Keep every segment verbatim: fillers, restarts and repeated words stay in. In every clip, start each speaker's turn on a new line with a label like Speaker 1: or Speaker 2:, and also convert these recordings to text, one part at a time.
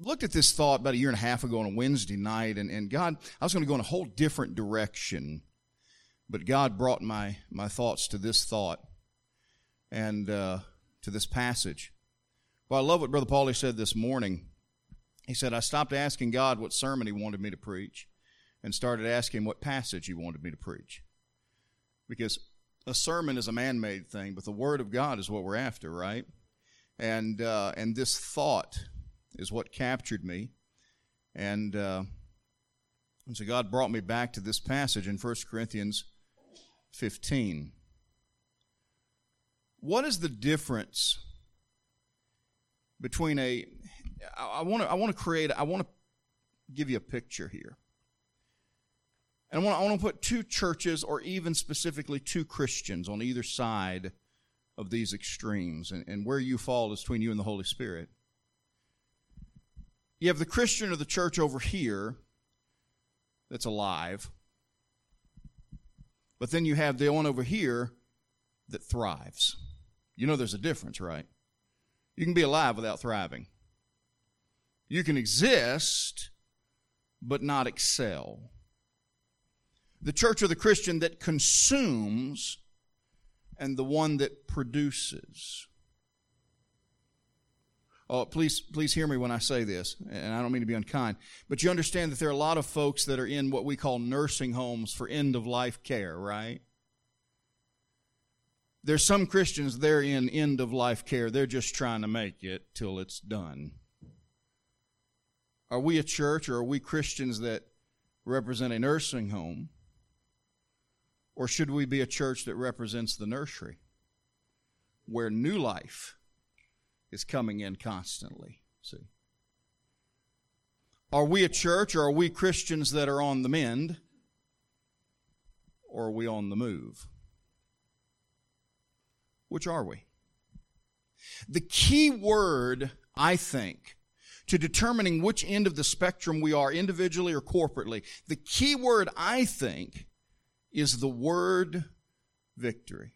Speaker 1: looked at this thought about a year and a half ago on a Wednesday night, and, and God, I was going to go in a whole different direction, but God brought my, my thoughts to this thought and uh, to this passage. Well, I love what Brother Paulie said this morning. He said, I stopped asking God what sermon He wanted me to preach and started asking Him what passage He wanted me to preach. Because a sermon is a man-made thing, but the Word of God is what we're after, right? And uh, and this thought is what captured me. And, uh, and so God brought me back to this passage in First Corinthians fifteen. What is the difference between a... I want to I want to create... I want to give you a picture here. And I want, I want to put two churches, or even specifically two Christians, on either side of these extremes. And, and where you fall is between you and the Holy Spirit. You have the Christian or the church over here that's alive. But then you have the one over here that thrives. You know there's a difference, right? You can be alive without thriving. You can exist, but not excel. The church or the Christian that consumes, and the one that produces. Oh, please, please hear me when I say this, and I don't mean to be unkind, but you understand that there are a lot of folks that are in what we call nursing homes for end-of-life care, right? There's some Christians, they're in end-of-life care. They're just trying to make it till it's done. Are we a church, or are we Christians that represent a nursing home? Or should we be a church that represents the nursery, where new life is coming in constantly? See, are we a church, or are we Christians that are on the mend, or are we on the move? Which are we? The key word, I think, to determining which end of the spectrum we are, individually or corporately, the key word, I think, is the word victory.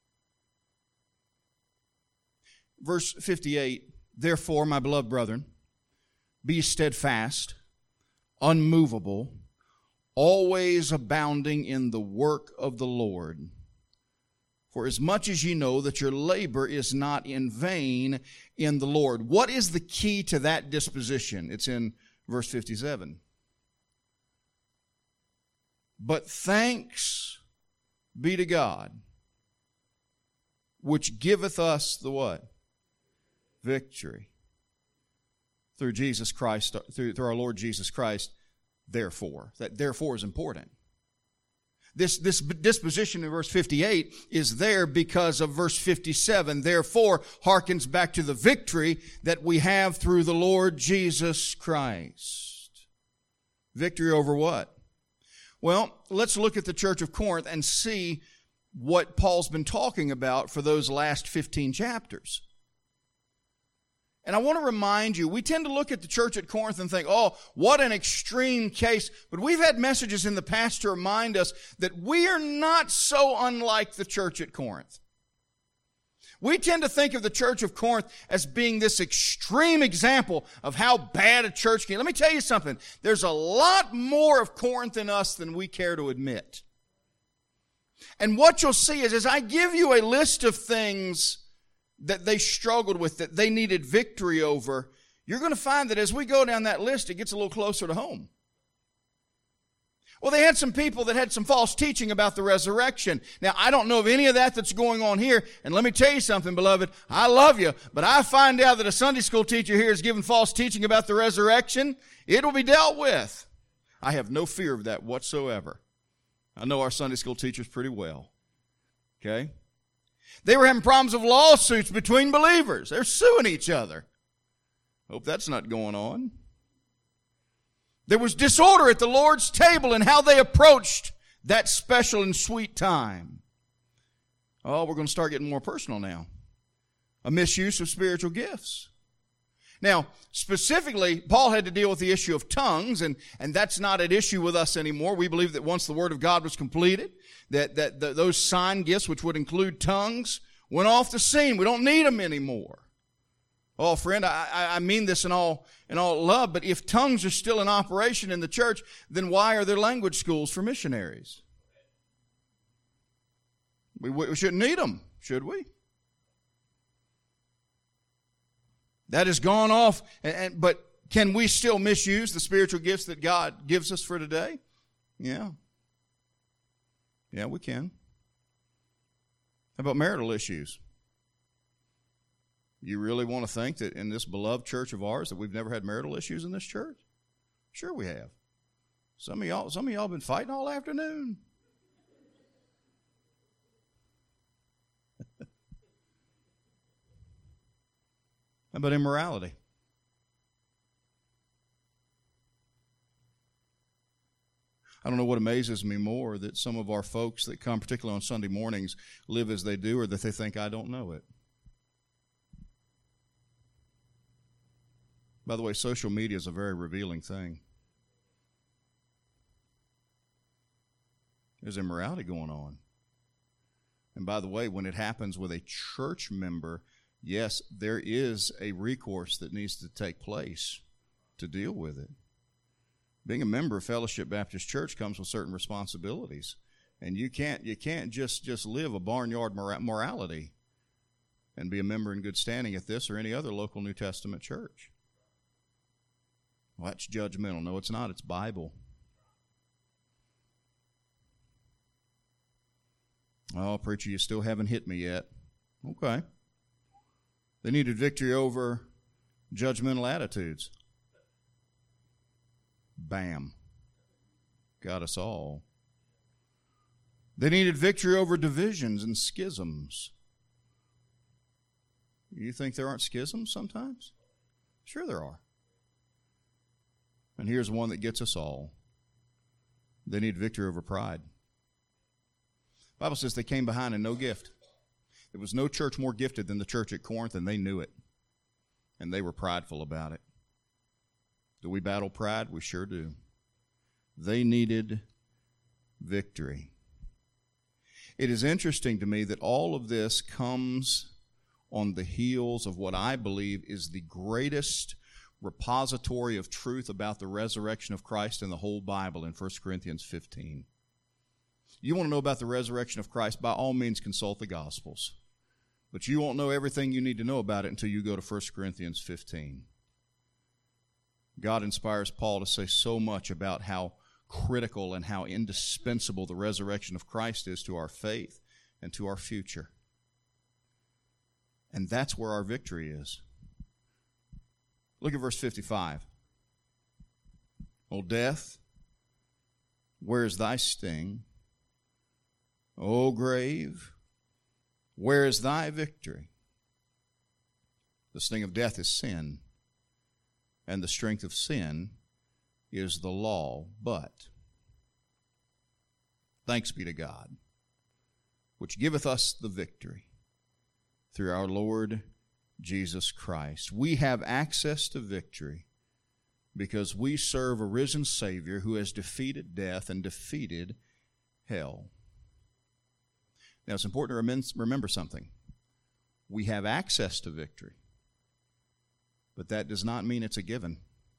Speaker 1: Verse fifty-eight, therefore, my beloved brethren, be steadfast, unmovable, always abounding in the work of the Lord. For as much as ye know that your labor is not in vain in the Lord. What is the key to that disposition? It's in verse fifty-seven. But thanks be to God, which giveth us the what? Victory. Through Jesus Christ, through, through our Lord Jesus Christ, therefore. That therefore is important. This, this disposition in verse fifty-eight is there because of verse fifty-seven. Therefore, harkens back to the victory that we have through the Lord Jesus Christ. Victory over what? Well, let's look at the church of Corinth and see what Paul's been talking about for those last fifteen chapters. And I want to remind you, we tend to look at the church at Corinth and think, oh, what an extreme case. But we've had messages in the past to remind us that we are not so unlike the church at Corinth. We tend to think of the church of Corinth as being this extreme example of how bad a church can be. Let me tell you something. There's a lot more of Corinth in us than we care to admit. And what you'll see is, as I give you a list of things that they struggled with, that they needed victory over, you're going to find that as we go down that list, it gets a little closer to home. Well, they had some people that had some false teaching about the resurrection. Now, I don't know of any of that that's going on here. And let me tell you something, beloved. I love you, but I find out that a Sunday school teacher here is giving false teaching about the resurrection, it will be dealt with. I have no fear of that whatsoever. I know our Sunday school teachers pretty well. Okay? They were having problems of lawsuits between believers. They're suing each other. Hope that's not going on. There was disorder at the Lord's table in how they approached that special and sweet time. Oh, we're going to start getting more personal now. A misuse of spiritual gifts. Now, specifically, Paul had to deal with the issue of tongues, and, and that's not an issue with us anymore. We believe that once the Word of God was completed, that, that, that those sign gifts, which would include tongues, went off the scene. We don't need them anymore. Oh, friend, I, I mean this in all, in all love, but if tongues are still in operation in the church, then why are there language schools for missionaries? We, we shouldn't need them, should we? That has gone off, and, and, but can we still misuse the spiritual gifts that God gives us for today? Yeah. Yeah, we can. How about marital issues? You really want to think that in this beloved church of ours that we've never had marital issues in this church? Sure we have. Some of y'all, some of y'all been fighting all afternoon. How about immorality? I don't know what amazes me more, that some of our folks that come, particularly on Sunday mornings, live as they do, or that they think I don't know it. By the way, social media is a very revealing thing. There's immorality going on. And by the way, when it happens with a church member, yes, there is a recourse that needs to take place to deal with it. Being a member of Fellowship Baptist Church comes with certain responsibilities. And you can't you can't just, just live a barnyard morality and be a member in good standing at this or any other local New Testament church. Well, that's judgmental. No, it's not. It's Bible. Oh, preacher, you still haven't hit me yet. Okay. They needed victory over judgmental attitudes. Bam. Got us all. They needed victory over divisions and schisms. You think there aren't schisms sometimes? Sure there are. And here's one that gets us all. They need victory over pride. The Bible says they came behind in no gift. There was no church more gifted than the church at Corinth, and they knew it. And they were prideful about it. Do we battle pride? We sure do. They needed victory. It is interesting to me that all of this comes on the heels of what I believe is the greatest repository of truth about the resurrection of Christ in the whole Bible in First Corinthians fifteen. You want to know about the resurrection of Christ, by all means consult the Gospels. But you won't know everything you need to know about it until you go to First Corinthians fifteen. God inspires Paul to say so much about how critical and how indispensable the resurrection of Christ is to our faith and to our future. And that's where our victory is. Look at verse fifty-five. O death, where is thy sting? O grave, where is thy victory? The sting of death is sin, and the strength of sin is the law. But thanks be to God, which giveth us the victory through our Lord Jesus Christ. We have access to victory because we serve a risen Savior who has defeated death and defeated hell. Now, it's important to remember something. We have access to victory, but that does not mean it's a given.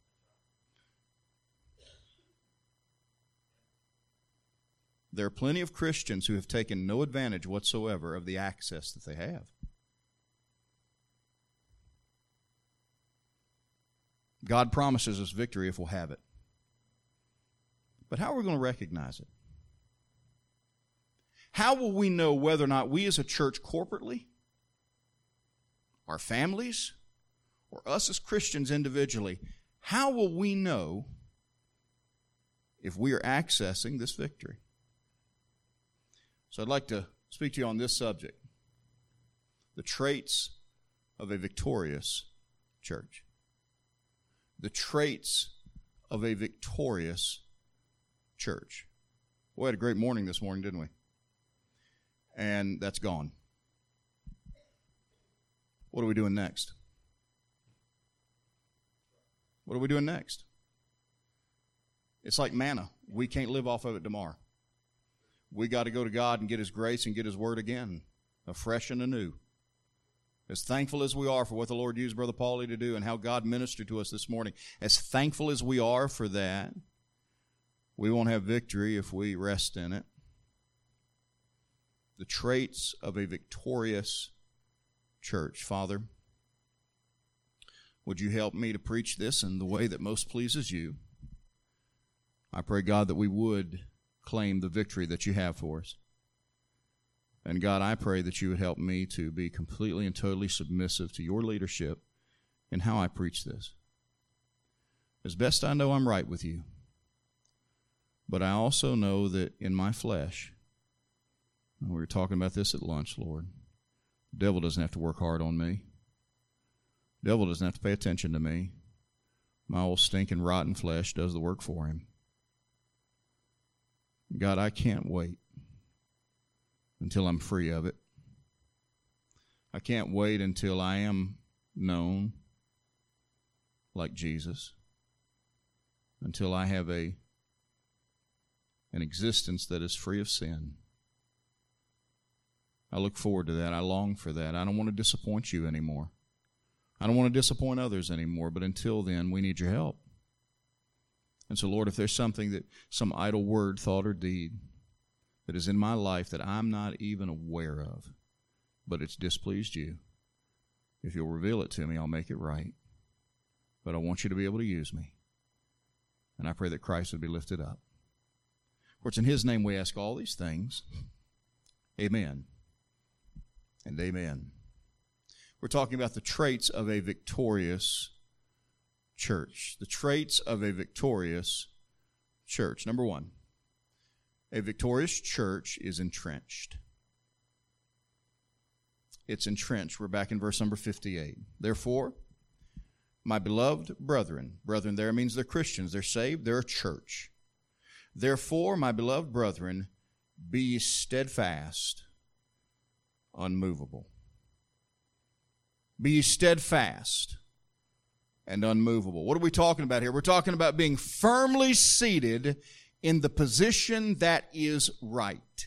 Speaker 1: There are plenty of Christians who have taken no advantage whatsoever of the access that they have. God promises us victory if we'll have it. But how are we going to recognize it? How will we know whether or not we as a church corporately, our families, or us as Christians individually, how will we know if we are accessing this victory? So I'd like to speak to you on this subject, the traits of a victorious church. The traits of a victorious church. We had a great morning this morning, didn't we? And that's gone. What are we doing next? What are we doing next? It's like manna. We can't live off of it tomorrow. We got to go to God and get His grace and get His Word again, afresh and anew. As thankful as we are for what the Lord used Brother Paulie to do and how God ministered to us this morning, as thankful as we are for that, we won't have victory if we rest in it. The traits of a victorious church. Father, would you help me to preach this in the way that most pleases you? I pray, God, that we would claim the victory that you have for us. And God, I pray that you would help me to be completely and totally submissive to your leadership in how I preach this. As best I know, I'm right with you. But I also know that in my flesh, and we were talking about this at lunch, Lord, the devil doesn't have to work hard on me. The devil doesn't have to pay attention to me. My old stinking rotten flesh does the work for him. God, I can't wait until I'm free of it. I can't wait until I am known like Jesus, until I have a an existence that is free of sin. I look forward to that. I long for that. I don't want to disappoint you anymore. I don't want to disappoint others anymore, but until then, we need your help. And so, Lord, if there's something that, some idle word, thought, or deed that is in my life that I'm not even aware of, but it's displeased you, if you'll reveal it to me, I'll make it right. But I want you to be able to use me. And I pray that Christ would be lifted up. For it's in his name we ask all these things. Amen and amen. We're talking about the traits of a victorious church. The traits of a victorious church. Number one, a victorious church is entrenched. It's entrenched. We're back in verse number fifty-eight. Therefore, my beloved brethren, brethren there means they're Christians, they're saved, they're a church. Therefore, my beloved brethren, be ye steadfast, unmovable. Be ye steadfast and unmovable. What are we talking about here? We're talking about being firmly seated in the position that is right.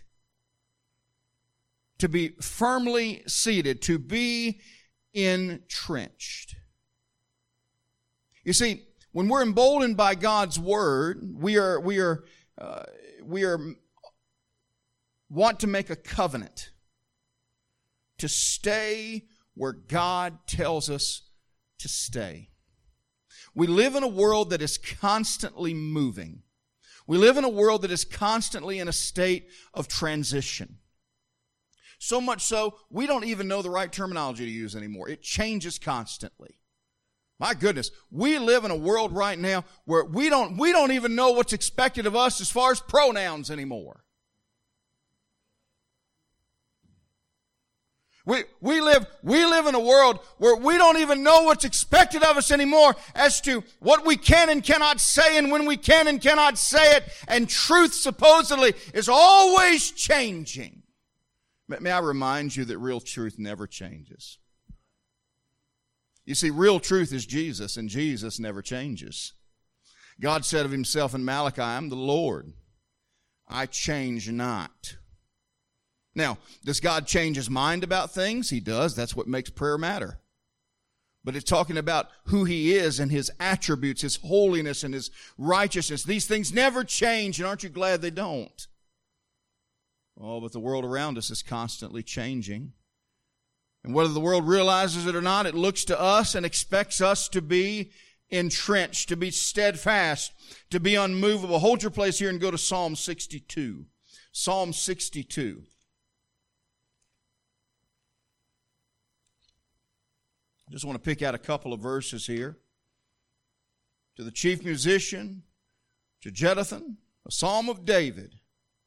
Speaker 1: To be firmly seated, to be entrenched. You see, when we're emboldened by God's word, we are we are uh, we are want to make a covenant to stay where God tells us to stay. We live in a world that is constantly moving. We live in a world that is constantly in a state of transition. So much so, we don't even know the right terminology to use anymore. It changes constantly. My goodness, we live in a world right now where we don't, we don't even know what's expected of us as far as pronouns anymore. We, we live, we live in a world where we don't even know what's expected of us anymore as to what we can and cannot say and when we can and cannot say it. And truth supposedly is always changing. May I remind you that real truth never changes. You see, real truth is Jesus, and Jesus never changes. God said of himself in Malachi, I'm the Lord. I change not. Now, does God change his mind about things? He does. That's what makes prayer matter. But it's talking about who he is and his attributes, his holiness and his righteousness. These things never change, and aren't you glad they don't? Oh, but the world around us is constantly changing. And whether the world realizes it or not, it looks to us and expects us to be entrenched, to be steadfast, to be unmovable. Hold your place here and go to Psalm sixty-two. Psalm sixty-two. I just want to pick out a couple of verses here. To the chief musician, to Jeduthun, a psalm of David.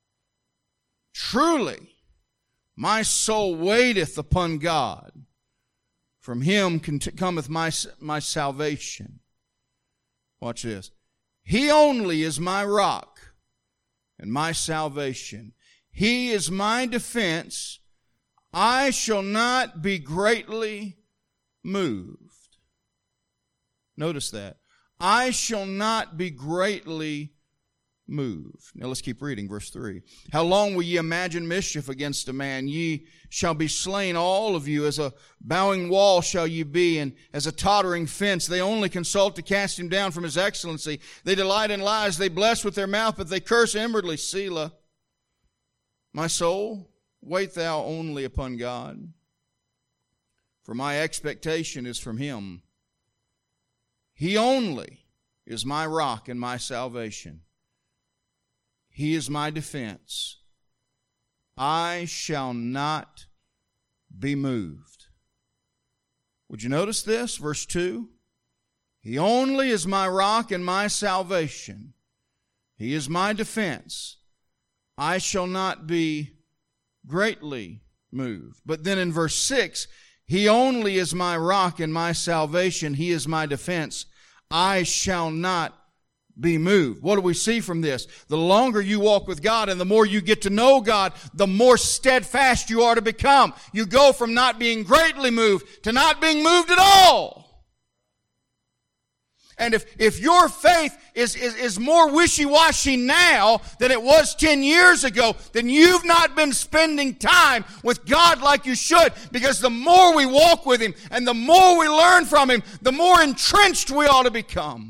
Speaker 1: Truly, my soul waiteth upon God. From him cometh my, my salvation. Watch this. He only is my rock and my salvation. He is my defense. I shall not be greatly moved. Notice that. I shall not be greatly moved. Now let's keep reading, verse three. How long will ye imagine mischief against a man? Ye shall be slain, all of you. As a bowing wall shall ye be, and as a tottering fence. They only consult to cast him down from his excellency. They delight in lies. They bless with their mouth, but they curse inwardly. Selah. My soul, wait thou only upon God, for my expectation is from Him. He only is my rock and my salvation. He is my defense. I shall not be moved. Would you notice this? Verse two. He only is my rock and my salvation. He is my defense. I shall not be greatly moved. But then in verse six, He only is my rock and my salvation. He is my defense. I shall not be moved. What do we see from this? The longer you walk with God and the more you get to know God, the more steadfast you are to become. You go from not being greatly moved to not being moved at all. And if, if your faith is, is, is more wishy-washy now than it was ten years ago, then you've not been spending time with God like you should. Because the more we walk with Him and the more we learn from Him, the more entrenched we ought to become.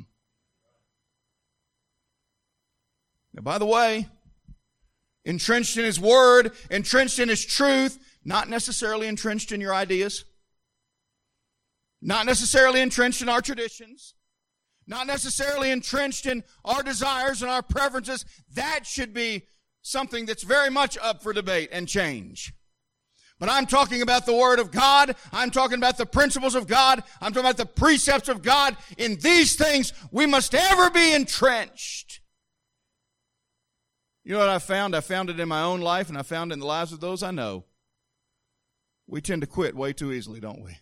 Speaker 1: Now, by the way, entrenched in His Word, entrenched in His truth, not necessarily entrenched in your ideas, not necessarily entrenched in our traditions, not necessarily entrenched in our desires and our preferences. That should be something that's very much up for debate and change. But I'm talking about the Word of God. I'm talking about the principles of God. I'm talking about the precepts of God. In these things, we must ever be entrenched. You know what I found? I found it in my own life, and I found it in the lives of those I know. We tend to quit way too easily, don't we?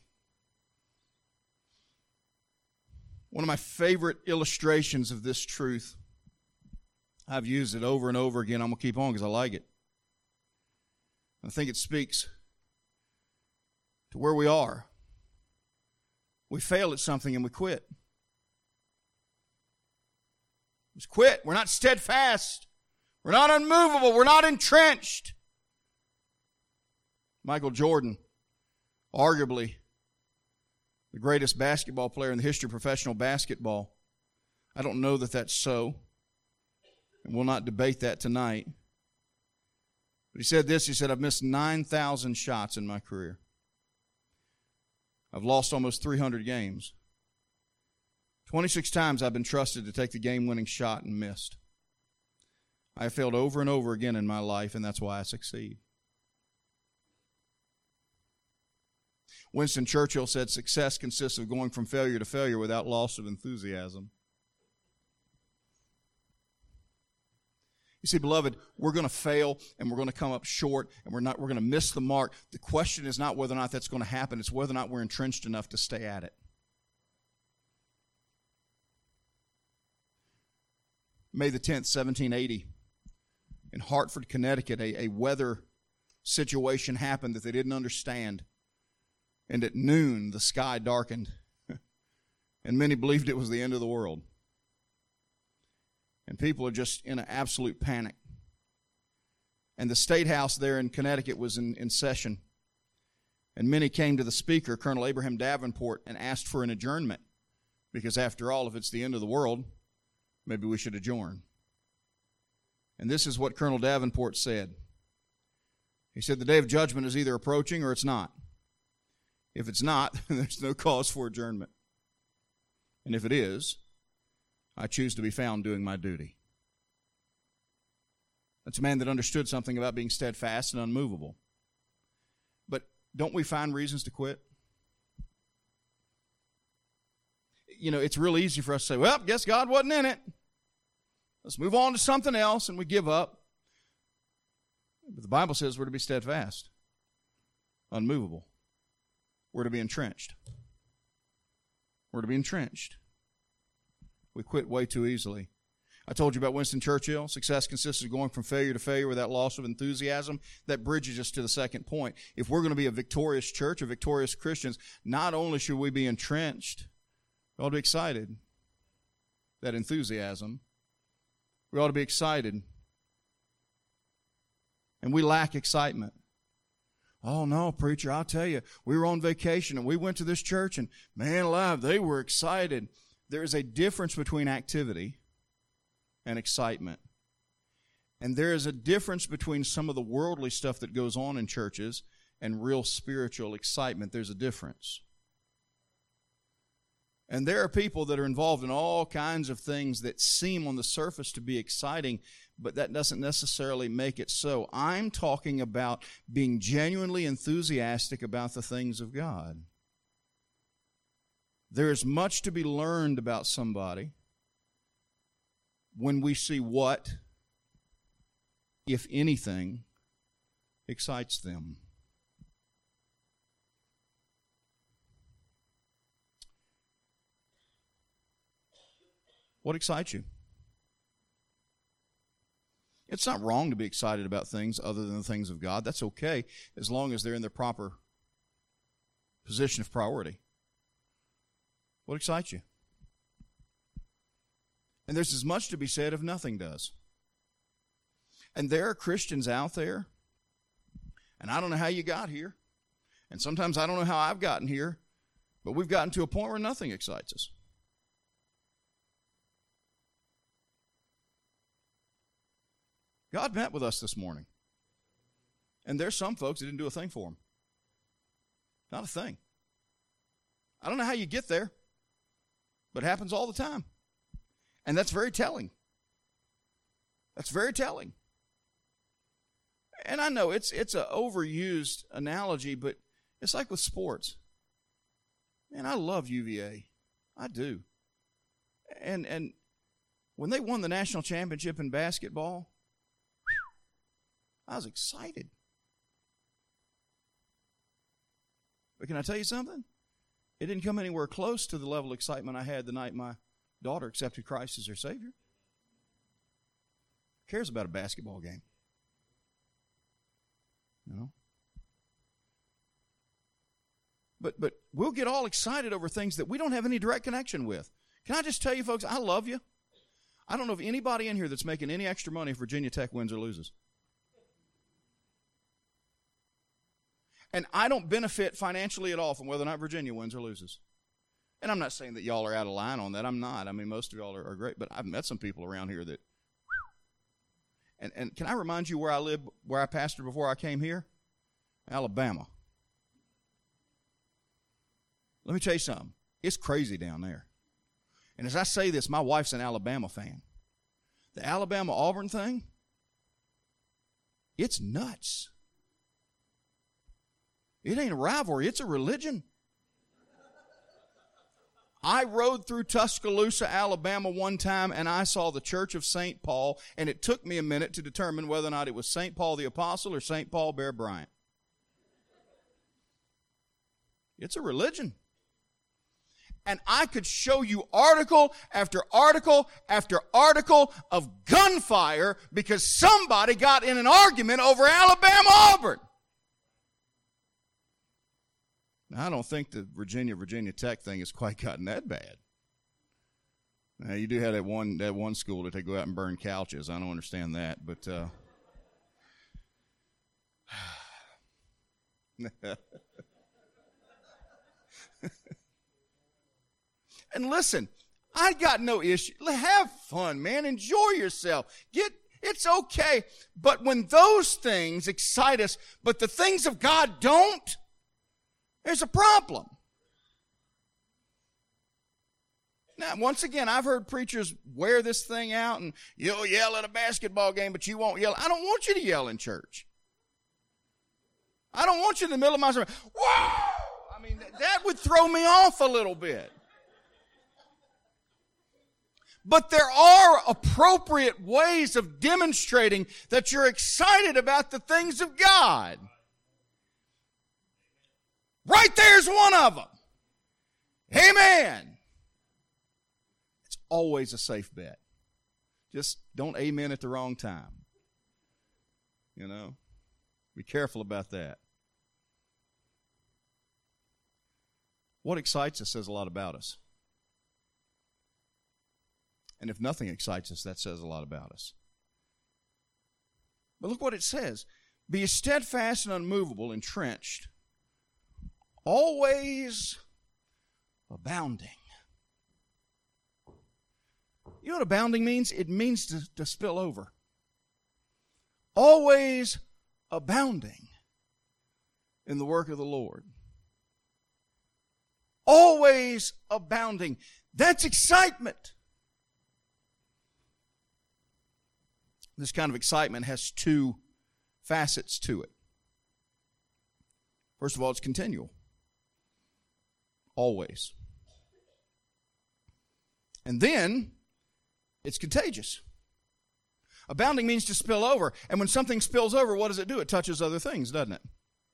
Speaker 1: One of my favorite illustrations of this truth, I've used it over and over again. I'm going to keep on because I like it. I think it speaks to where we are. We fail at something and we quit. We quit. We're not steadfast. We're not unmovable. We're not entrenched. Michael Jordan, arguably the greatest basketball player in the history of professional basketball. I don't know that that's so, and we'll not debate that tonight. But he said this, he said, I've missed nine thousand shots in my career. I've lost almost three hundred games. twenty-six times I've been trusted to take the game-winning shot and missed. I have failed over and over again in my life, and that's why I succeed. Winston Churchill said, success consists of going from failure to failure without loss of enthusiasm. You see, beloved, we're going to fail, and we're going to come up short, and we're not. We're going to miss the mark. The question is not whether or not that's going to happen. It's whether or not we're entrenched enough to stay at it. May the tenth, seventeen eighty, in Hartford, Connecticut, a, a weather situation happened that they didn't understand. And at noon, the sky darkened. And many believed it was the end of the world. And people are just in an absolute panic. And the State House there in Connecticut was in, in session. And many came to the speaker, Colonel Abraham Davenport, and asked for an adjournment. Because after all, if it's the end of the world, maybe we should adjourn. And this is what Colonel Davenport said. He said, the day of judgment is either approaching or it's not. If it's not, there's no cause for adjournment. And if it is, I choose to be found doing my duty. That's a man that understood something about being steadfast and unmovable. But don't we find reasons to quit? You know, it's real easy for us to say, well, guess God wasn't in it. Let's move on to something else, and we give up. But the Bible says we're to be steadfast, unmovable. We're to be entrenched. We're to be entrenched. We quit way too easily. I told you about Winston Churchill. Success consists of going from failure to failure without loss of enthusiasm. That bridges us to the second point. If we're going to be a victorious church, or victorious Christians, not only should we be entrenched, we ought to be excited. That enthusiasm We ought to be excited. And we lack excitement. Oh, no, preacher, I'll tell you, we were on vacation and we went to this church and, man alive, they were excited. There is a difference between activity and excitement. And there is a difference between some of the worldly stuff that goes on in churches and real spiritual excitement. There's a difference. And there are people that are involved in all kinds of things that seem on the surface to be exciting, but that doesn't necessarily make it so. I'm talking about being genuinely enthusiastic about the things of God. There is much to be learned about somebody when we see what, if anything, excites them. What excites you? It's not wrong to be excited about things other than the things of God. That's okay, as long as they're in their proper position of priority. What excites you? And there's as much to be said if nothing does. And there are Christians out there, and I don't know how you got here, and sometimes I don't know how I've gotten here, but we've gotten to a point where nothing excites us. God met with us this morning. And there's some folks that didn't do a thing for him. Not a thing. I don't know how you get there, but it happens all the time. And that's very telling. That's very telling. And I know it's it's an overused analogy, but it's like with sports. Man, I love U V A. I do. And and when they won the national championship in basketball, I was excited. But can I tell you something? It didn't come anywhere close to the level of excitement I had the night my daughter accepted Christ as her Savior. Who cares about a basketball game? You know? But but we'll get all excited over things that we don't have any direct connection with. Can I just tell you, folks, I love you. I don't know of anybody in here that's making any extra money if Virginia Tech wins or loses. And I don't benefit financially at all from whether or not Virginia wins or loses. And I'm not saying that y'all are out of line on that. I'm not. I mean, most of y'all are, are great. But I've met some people around here that... And, and can I remind you where I lived, where I pastored before I came here? Alabama. Let me tell you something. It's crazy down there. And as I say this, my wife's an Alabama fan. The Alabama-Auburn thing, it's nuts. It ain't a rivalry, it's a religion. I rode through Tuscaloosa, Alabama one time, and I saw the Church of Saint Paul, and it took me a minute to determine whether or not it was Saint Paul the Apostle or Saint Paul Bear Bryant. It's a religion. And I could show you article after article after article of gunfire because somebody got in an argument over Alabama-Auburn. I don't think the Virginia Virginia Tech thing has quite gotten that bad. Now you do have that one that one school that they go out and burn couches. I don't understand that, but uh, and listen, I got no issue. Have fun, man. Enjoy yourself. Get it's okay. But when those things excite us, but the things of God don't, there's a problem. Now, once again, I've heard preachers wear this thing out and you'll yell at a basketball game, but you won't yell. I don't want you to yell in church. I don't want you in the middle of my sermon. Whoa! I mean, that would throw me off a little bit. But there are appropriate ways of demonstrating that you're excited about the things of God. Right there's one of them. Amen. It's always a safe bet. Just don't amen at the wrong time. You know, be careful about that. What excites us says a lot about us. And if nothing excites us, that says a lot about us. But look what it says. Be steadfast and unmovable, entrenched, always abounding. You know what abounding means? It means to, to spill over. Always abounding in the work of the Lord. Always abounding. That's excitement. This kind of excitement has two facets to it. First of all, it's continual. Always. And then, it's contagious. Abounding means to spill over. And when something spills over, what does it do? It touches other things, doesn't it?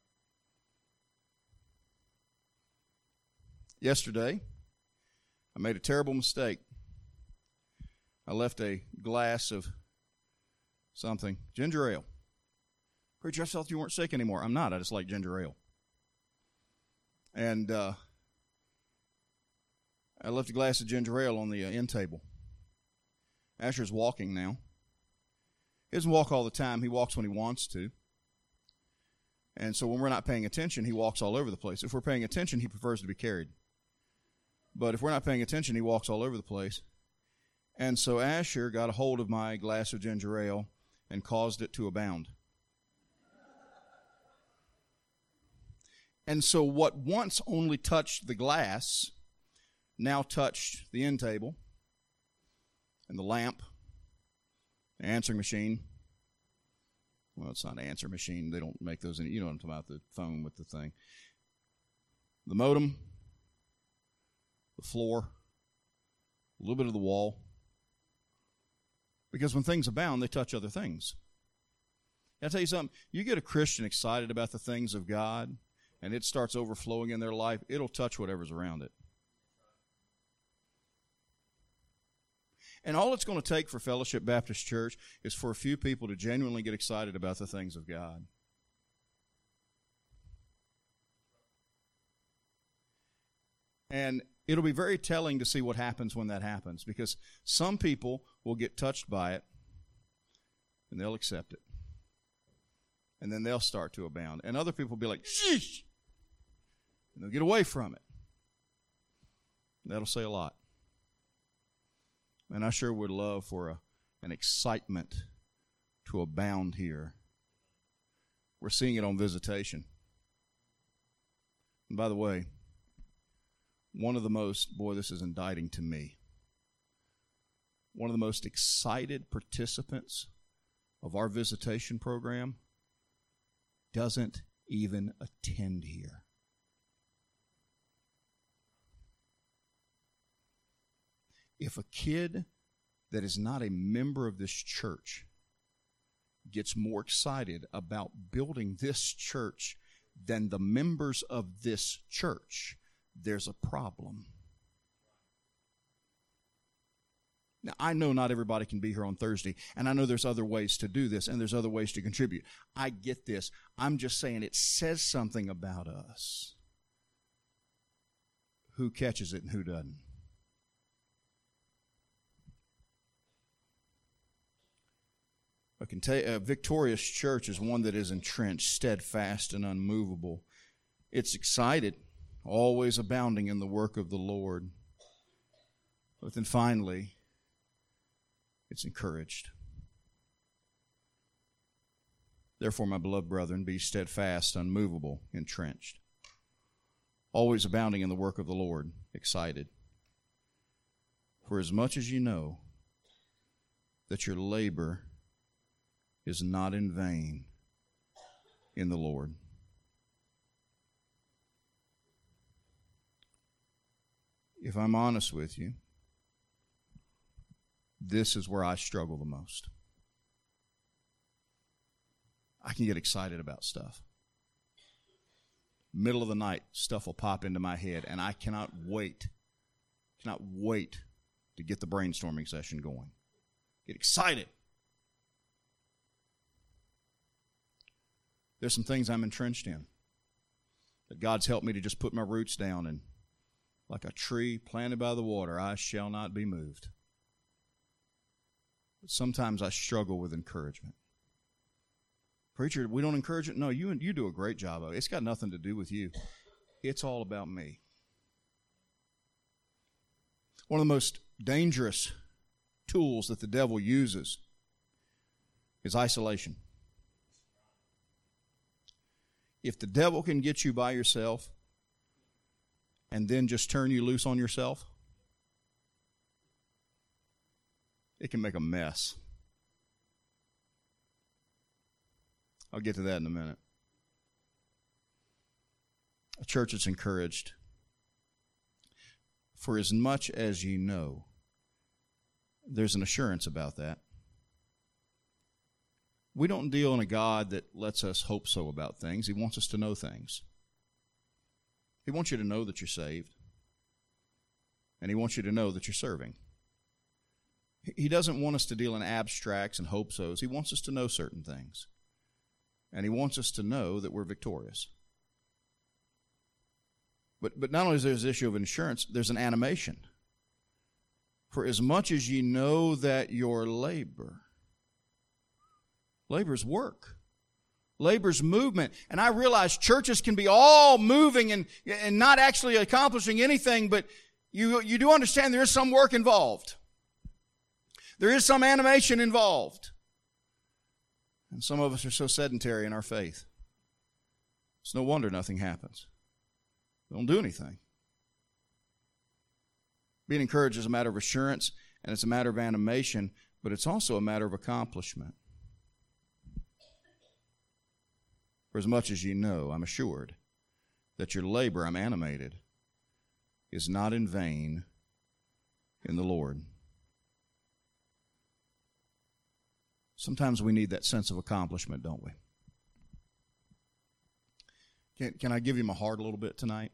Speaker 1: Yesterday, I made a terrible mistake. I left a glass of something, ginger ale. Preacher, I thought you weren't sick anymore. I'm not. I just like ginger ale. And uh, I left a glass of ginger ale on the uh, end table. Asher's walking now. He doesn't walk all the time. He walks when he wants to. And so when we're not paying attention, he walks all over the place. If we're paying attention, he prefers to be carried. But if we're not paying attention, he walks all over the place. And so Asher got a hold of my glass of ginger ale and caused it to abound. And so what once only touched the glass now touched the end table and the lamp, the answering machine. Well, it's not an answer machine. They don't make those any, you know what I'm talking about, the phone with the thing. The modem, the floor, a little bit of the wall. Because when things abound, they touch other things. I'll tell you something. You get a Christian excited about the things of God, and it starts overflowing in their life, it'll touch whatever's around it. And all it's going to take for Fellowship Baptist Church is for a few people to genuinely get excited about the things of God. And it'll be very telling to see what happens when that happens, because some people will get touched by it, and they'll accept it. And then they'll start to abound. And other people will be like, sheesh! And they'll get away from it. That'll say a lot. And I sure would love for a, an excitement to abound here. We're seeing it on visitation. And by the way, one of the most, boy, this is indicting to me, one of the most excited participants of our visitation program doesn't even attend here. If a kid that is not a member of this church gets more excited about building this church than the members of this church, there's a problem. Now, I know not everybody can be here on Thursday, and I know there's other ways to do this, and there's other ways to contribute. I get this. I'm just saying it says something about us. Who catches it and who doesn't? A, conta- a victorious church is one that is entrenched, steadfast, and unmovable. It's excited, always abounding in the work of the Lord. But then finally, it's encouraged. Therefore, my beloved brethren, be steadfast, unmovable, entrenched, always abounding in the work of the Lord, excited. For as much as you know that your labor is not in vain in the Lord. If I'm honest with you, this is where I struggle the most. I can get excited about stuff. Middle of the night, stuff will pop into my head, and I cannot wait, cannot wait to get the brainstorming session going. Get excited. There's some things I'm entrenched in that God's helped me to just put my roots down, and like a tree planted by the water, I shall not be moved. But sometimes I struggle with encouragement. Preacher, we don't encourage it? No, you, you do a great job of it. It's got nothing to do with you. It's all about me. One of the most dangerous tools that the devil uses is isolation. If the devil can get you by yourself and then just turn you loose on yourself, it can make a mess. I'll get to that in a minute. A church that's encouraged. For as much as ye know, there's an assurance about that. We don't deal in a God that lets us hope so about things. He wants us to know things. He wants you to know that you're saved. And He wants you to know that you're serving. He doesn't want us to deal in abstracts and hope-sos. He wants us to know certain things. And He wants us to know that we're victorious. But, but not only is there this issue of insurance, there's an animation. For as much as ye know that your labor, labor's work, labor's movement. And I realize churches can be all moving and, and not actually accomplishing anything, but you, you do understand there is some work involved. There is some animation involved. And some of us are so sedentary in our faith. It's no wonder nothing happens. We don't do anything. Being encouraged is a matter of assurance, and it's a matter of animation, but it's also a matter of accomplishment. For as much as ye know, I'm assured, that your labor, I'm animated, is not in vain in the Lord. Sometimes we need that sense of accomplishment, don't we? Can, can I give you my heart a little bit tonight?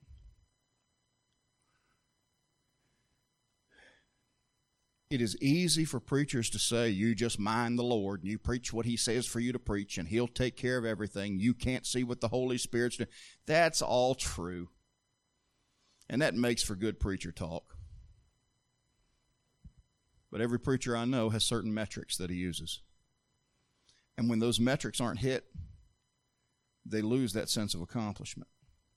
Speaker 1: It is easy for preachers to say, you just mind the Lord, and you preach what He says for you to preach, and He'll take care of everything. You can't see what the Holy Spirit's doing. That's all true. And that makes for good preacher talk. But every preacher I know has certain metrics that he uses. And when those metrics aren't hit, they lose that sense of accomplishment.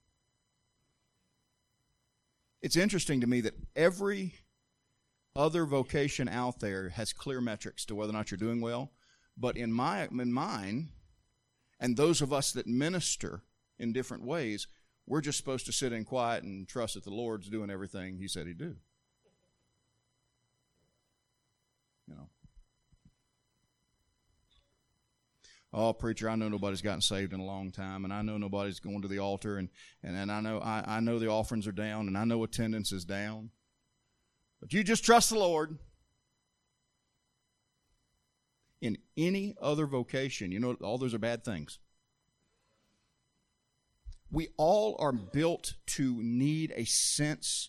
Speaker 1: It's interesting to me that every other vocation out there has clear metrics to whether or not you're doing well. But in my in mine, and those of us that minister in different ways, we're just supposed to sit in quiet and trust that the Lord's doing everything He said He'd do. You know. Oh, preacher, I know nobody's gotten saved in a long time, and I know nobody's going to the altar, and, and, and I know I, I know the offerings are down, and I know attendance is down. But you just trust the Lord. In any other vocation, you know, all those are bad things. We all are built to need a sense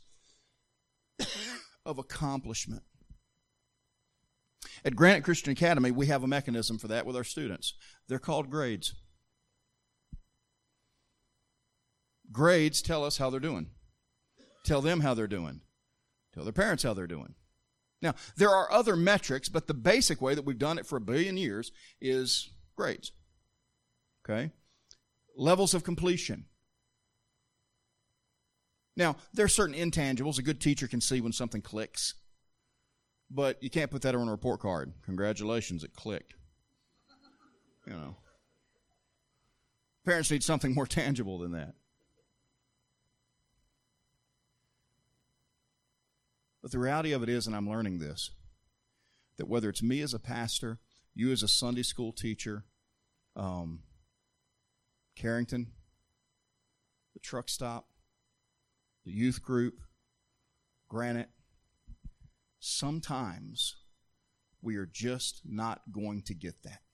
Speaker 1: of accomplishment. At Granite Christian Academy, we have a mechanism for that with our students. They're called grades. Grades tell us how they're doing. Tell them how they're doing. Tell their parents how they're doing. Now, there are other metrics, but the basic way that we've done it for a billion years is grades. Okay? Levels of completion. Now, there are certain intangibles. A good teacher can see when something clicks. But you can't put that on a report card. Congratulations, it clicked. You know. Parents need something more tangible than that. But the reality of it is, and I'm learning this, that whether it's me as a pastor, you as a Sunday school teacher, um, Carrington, the truck stop, the youth group, Granite, sometimes we are just not going to get that.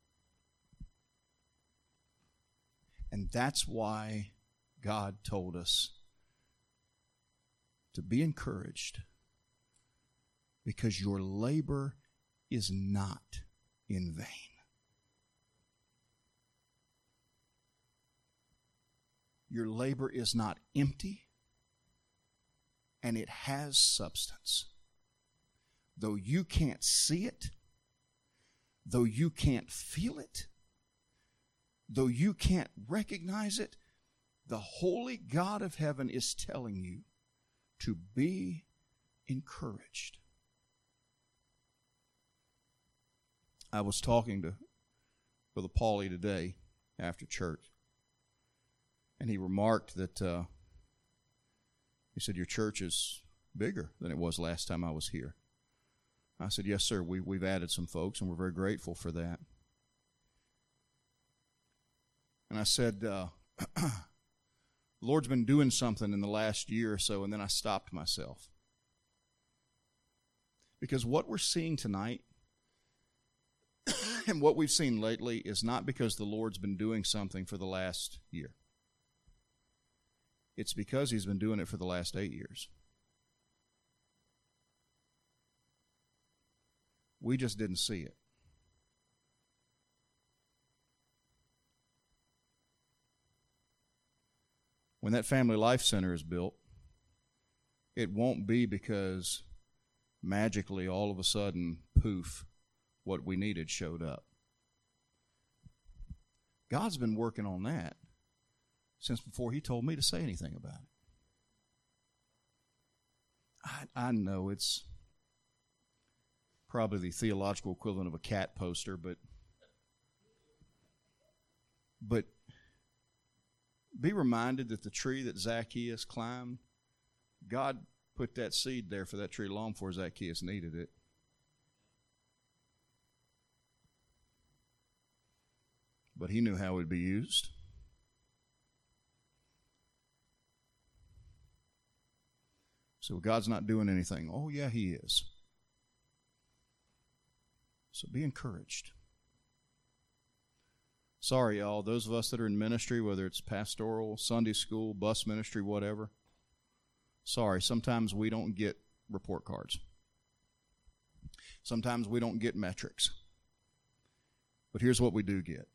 Speaker 1: And that's why God told us to be encouraged, because your labor is not in vain. Your labor is not empty, and it has substance. Though you can't see it, though you can't feel it, though you can't recognize it, the holy God of heaven is telling you to be encouraged. I was talking to Brother Paulie today after church, and he remarked that, uh, he said, your church is bigger than it was last time I was here. I said, yes, sir, we, we've added some folks, and we're very grateful for that. And I said, uh, the Lord's been doing something in the last year or so, and then I stopped myself. Because what we're seeing tonight and what we've seen lately is not because the Lord's been doing something for the last year. It's because He's been doing it for the last eight years. We just didn't see it. When that Family Life Center is built, it won't be because magically all of a sudden, poof, what we needed showed up. God's been working on that since before He told me to say anything about it. I, I know it's probably the theological equivalent of a cat poster, but but be reminded that the tree that Zacchaeus climbed, God put that seed there for that tree long before Zacchaeus needed it. But he knew how it would be used. So God's not doing anything. Oh, yeah, He is. So be encouraged. Sorry, y'all, those of us that are in ministry, whether it's pastoral, Sunday school, bus ministry, whatever, sorry, sometimes we don't get report cards. Sometimes we don't get metrics. But here's what we do get.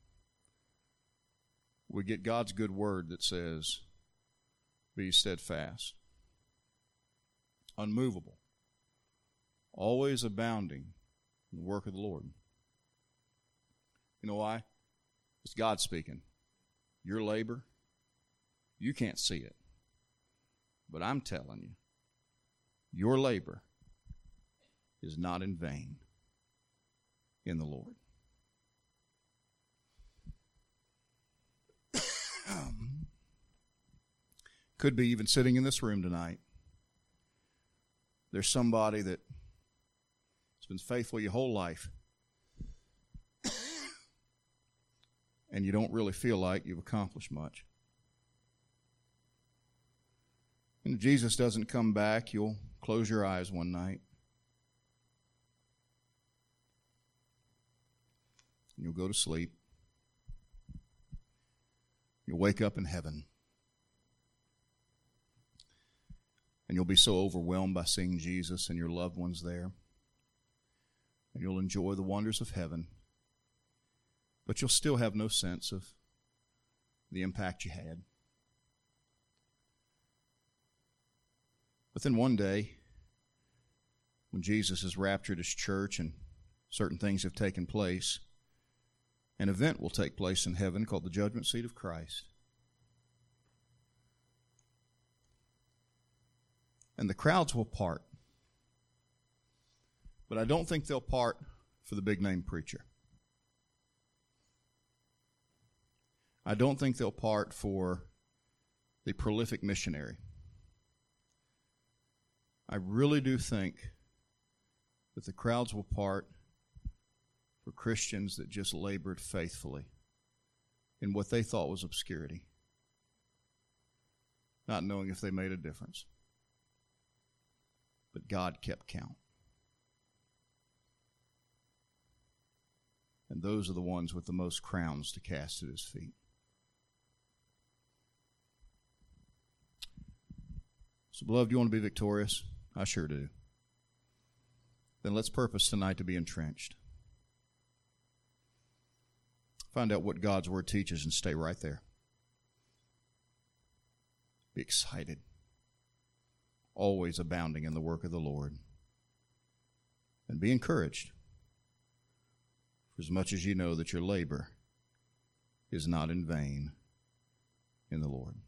Speaker 1: We get God's good word that says, be steadfast, unmovable, always abounding in the work of the Lord. You know why? It's God speaking. Your labor, you can't see it. But I'm telling you, your labor is not in vain in the Lord. Um, could be even sitting in this room tonight. There's somebody that has been faithful your whole life, and you don't really feel like you've accomplished much. And if Jesus doesn't come back, you'll close your eyes one night, and you'll go to sleep. You'll wake up in heaven, and you'll be so overwhelmed by seeing Jesus and your loved ones there, and you'll enjoy the wonders of heaven, but you'll still have no sense of the impact you had. But then one day, when Jesus has raptured His church and certain things have taken place, an event will take place in heaven called the Judgment Seat of Christ. And the crowds will part. But I don't think they'll part for the big-name preacher. I don't think they'll part for the prolific missionary. I really do think that the crowds will part for Christians that just labored faithfully in what they thought was obscurity, not knowing if they made a difference. But God kept count. And those are the ones with the most crowns to cast at His feet. So, beloved, you want to be victorious? I sure do. Then let's purpose tonight to be entrenched. Find out what God's Word teaches and stay right there. Be excited. Always abounding in the work of the Lord. And be encouraged. for as much as you know that your labor is not in vain in the Lord.